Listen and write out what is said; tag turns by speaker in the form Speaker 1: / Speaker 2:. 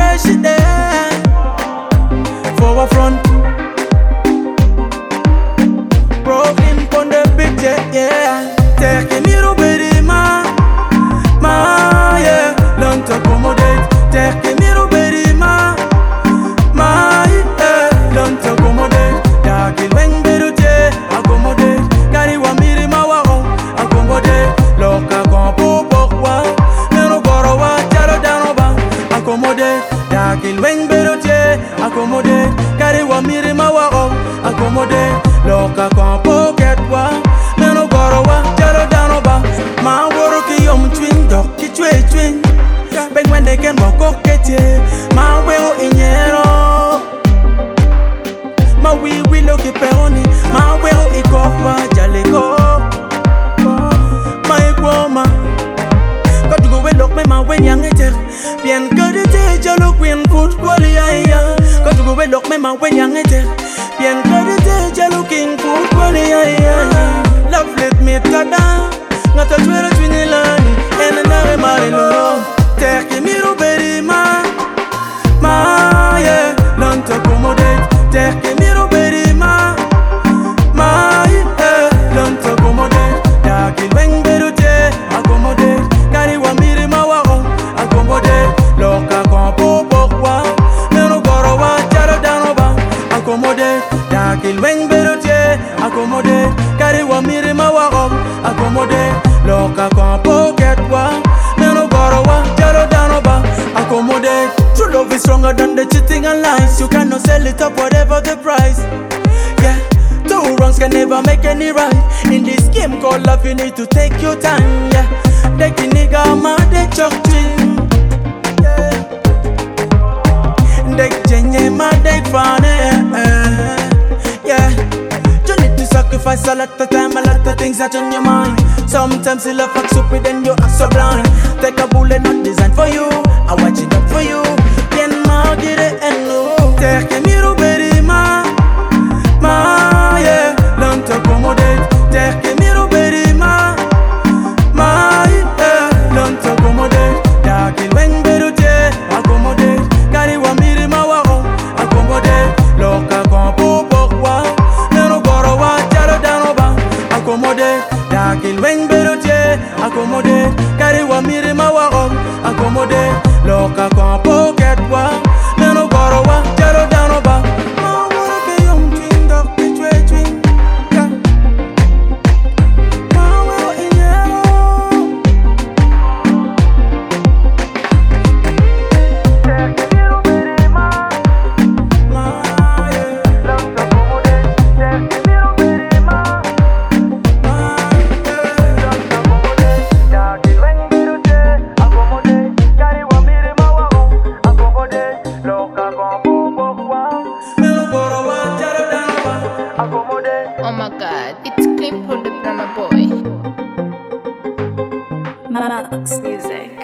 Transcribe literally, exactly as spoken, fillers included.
Speaker 1: yeah, she there for a front. Broken on the picture, yeah. Take me Robert, ma, ma, yeah. Learn to accommodate. Take me Robert, ma, ma, yeah. Learn to accommodate. Take when beruche, accommodate. Carry one miri ma wao, accommodate. Loka kompo pokwa, nero goro wa chalo danoba, accommodate. Take when beruche, accommodate. Carry one miri ma wao, accommodate. Loka kompo ketwa, nero goro wa chalo danoba. Ma woro ki yom twin dok ki chwe twin. Bang when they can walk okay, ma weo inyero. Ma we we look at peoni, ma weo ikofa jaleko. Ma equoma, got to go and look me ma when young eter. Bien good it jalo queen food qualia. Got to go and look me ma when young eter. Bien good it jalo king food qualia. Love let me tada, not a twelve twin line, and another marino. Take me Robert, ma, ma, yeah. Learn to accommodate. Take me Robert, ma, ma, yeah. Learn to accommodate. Take when beruche, accommodate. Carry one miri ma wao, accommodate. Loka kompo pokwa, nero goro wa chalo danoba, accommodate. Take when beruche, accommodate. Carry one miri ma wao, accommodate. Loka kompo ketwa, nero goro wa chalo danoba, accommodate. True love is stronger than the cheating and lies. You cannot sell it up whatever the price. Yeah, two wrongs can never make any right. In this game called love, you need to take your time. Yeah, take the nigga ma de chok twin. Yeah, take jenye ma de fane. Yeah, you need to sacrifice a lot of time, a lot of things that on your mind. Sometimes you love act stupid and you act so blind. Take a bullet not designed for you, I watch it up for you. Then ma get it and no. Take me Robert, ma, ma, yeah. Learn to accommodate. Take me Robert, ma, ma, yeah. Learn to accommodate. Take when beruche, accommodate. Carry one miri ma wao, accommodate. Loka kompo pokwa, nero goro wa chalo danoba, accommodate. Take when beruche, accommodate. Carry one miri ma wao, accommodate. Loka kompo ketwa, nero goro wa chalo danoba. Ma woro ke yom twin dok ki chwe twin. Ma weo inyero. Take me Robert, ma, ma, yeah. Learn to accommodate. Take me Robert, ma, ma, yeah. Learn to accommodate. Take when beruche, accommodate. Carry one miri ma wao, accommodate. Loka kompo pokwa, nero goro wa chalo danoba, accommodate.
Speaker 2: Oh my god, it's Clip from the Drama Boy.
Speaker 3: Max Music.